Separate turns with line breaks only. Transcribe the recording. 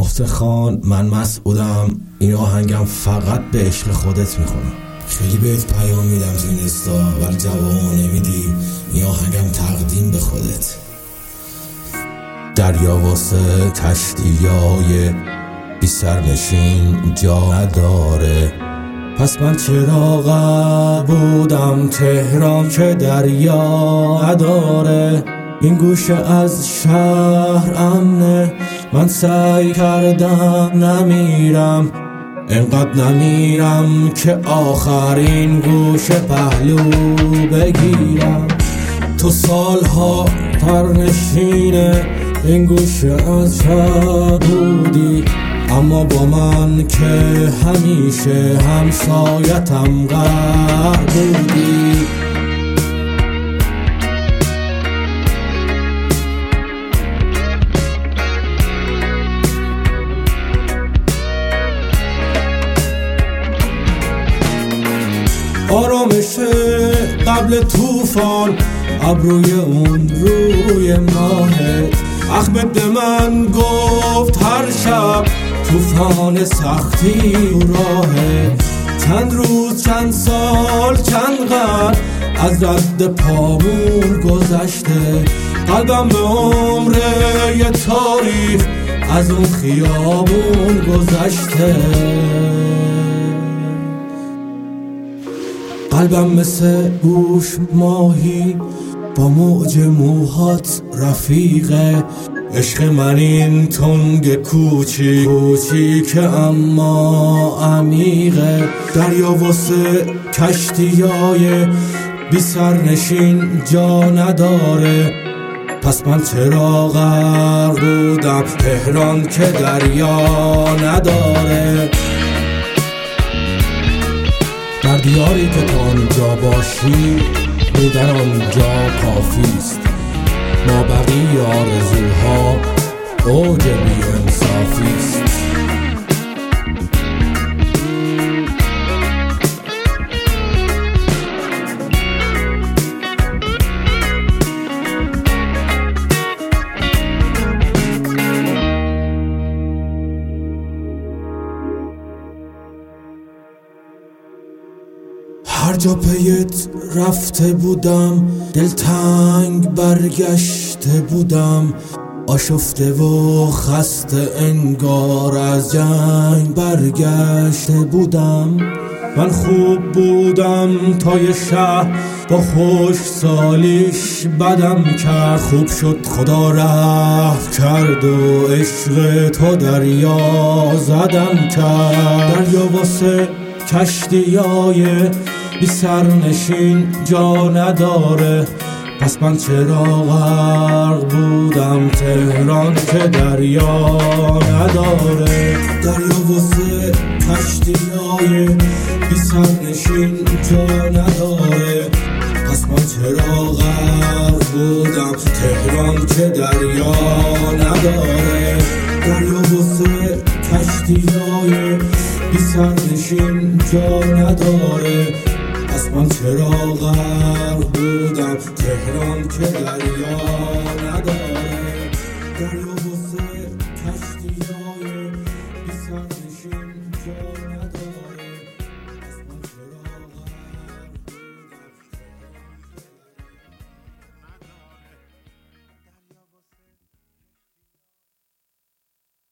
افتخان من مسعودم، این آهنگم فقط به عشق خودت میخونم. خیلی بهت پیام میدم تو اینستا ولی جواب نمیدی، این آهنگم تقدیم به خودت. دریا واسه کشتیای بی سرنشین جا نداره، پس من چرا بودم تهران که دریا نداره. این گوشه از شهر امنه، من سعی کردم نمیرم، انقدر نمیرم که آخرین گوشه پهلو بگیرم. تو سالها پرنشینه این گوشه از شهر بودی، اما با من که همیشه همسایتم قهر بودی. آرامش قبل طوفان، ابروی اون روی ماهت. احمد من گفت هر شب طوفان سختی راهه، چند روز چند سال چند قرن از رد پامون گذشته. قلبم به عمر یه تاریخ از اون خیابون گذشته. قلبم مثل گوش ماهی با موج موهات رفیقه. عشق من این تنگ کوچیکه اما عمیقه. دریا واسه کشتیای بی سرنشین جا نداره، پس من چرا غرق بودم تهران که دریا نداره. در دیاری که تا آنجا باشی بودن آنجا کافیست. ما بقیه آرزوها اوج بی انصافیست. هر جا پیت رفته بودم دلتنگ برگشته بودم، آشفته و خسته انگار از جنگ برگشته بودم. من خوب بودم تا یه شهر با خوش سالیش بدم کرد. خوب شد خدا رحم کرد و عشق تو دریا زدم کرد. دریا واسه کشتیای بی سرنشین جا نداره، پس من چرا غرق بودم تهران که دریا نداره. دریا واسه کشتیای بی سرنشین جا نداره، پس من چرا غرق بودم تهران که دریا نداره. دریا واسه کشتیای بی سرنشین جا نداره، پس من چرا غرق بودم تهران که دریا نداره.